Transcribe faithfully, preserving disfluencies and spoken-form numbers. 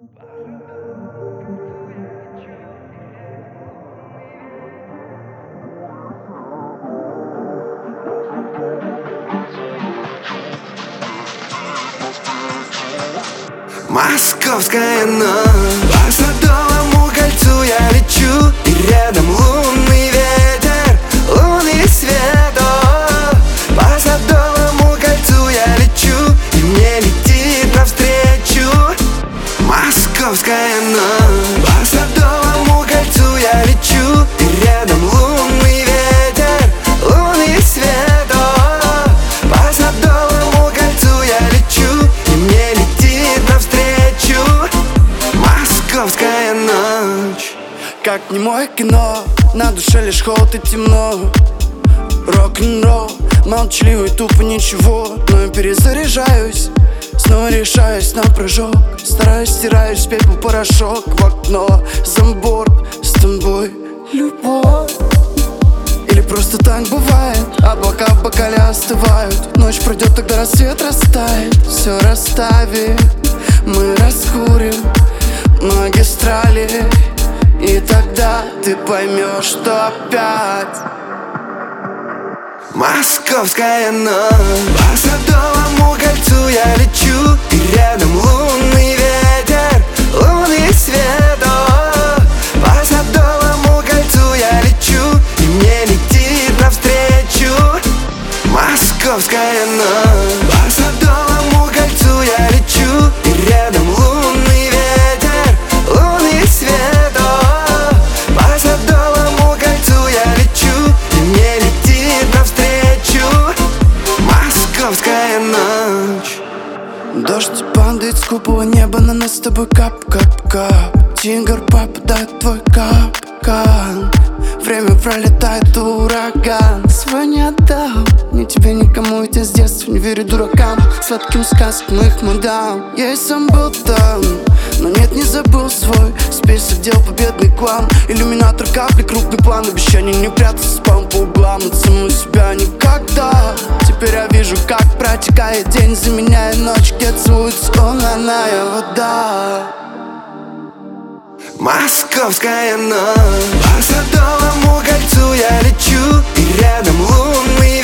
Московская ночь. По Садовому кольцу я лечу, и рядом лунный ветер, лунный свет. О, по Садовому кольцу я лечу, и мне летит навстречу московская ночь. По Садовому кольцу я лечу, и рядом лунный ветер, лунный свет. О, по Садовому кольцу я лечу, и мне летит навстречу московская ночь. Как немое кино, на душе лишь холод и темно. Рок-н-ролл, молчаливый, тупо ничего. Но я перезаряжаюсь, снова решаюсь на прыжок. Стараюсь, стираюсь, спеть по порошок в окно, за борт, с тобой любовь. Или просто так бывает, облака в бокале остывают. Ночь пройдет, тогда рассвет растает. Все расставит, мы раскурим магистрали, и тогда ты поймешь, что опять московская ночь. По Садовому кольцу я лечу, и рядом лунный ветер, лунный свет. О, по Садовому кольцу я лечу, и мне летит навстречу московская ночь. По Садовому кольцу я лечу, и рядом лунный ветер, лунный свет. О, по Садовому кольцу я лечу, и мне летит навстречу московская ночь. Дождь падает с купола неба, на нас с тобой кап-кап-кап. Тигр попадает в твой капкан. Время пролетает, ураган. Свой не отдал, ни тебе, никому, ведь я с детства не верю дуракам, сладким сказкам их мадам. Я и сам был там, но нет, не забыл свой список дел, победный клан. Иллюминатор, капли, крупный план. Обещание не прятаться, спам по углам. От самого себя никогда. Теперь я вижу, как протекает день, заменяя ночь, где целуется лунная вода. Московская ночь. По Садовому кольцу я лечу, и рядом лунный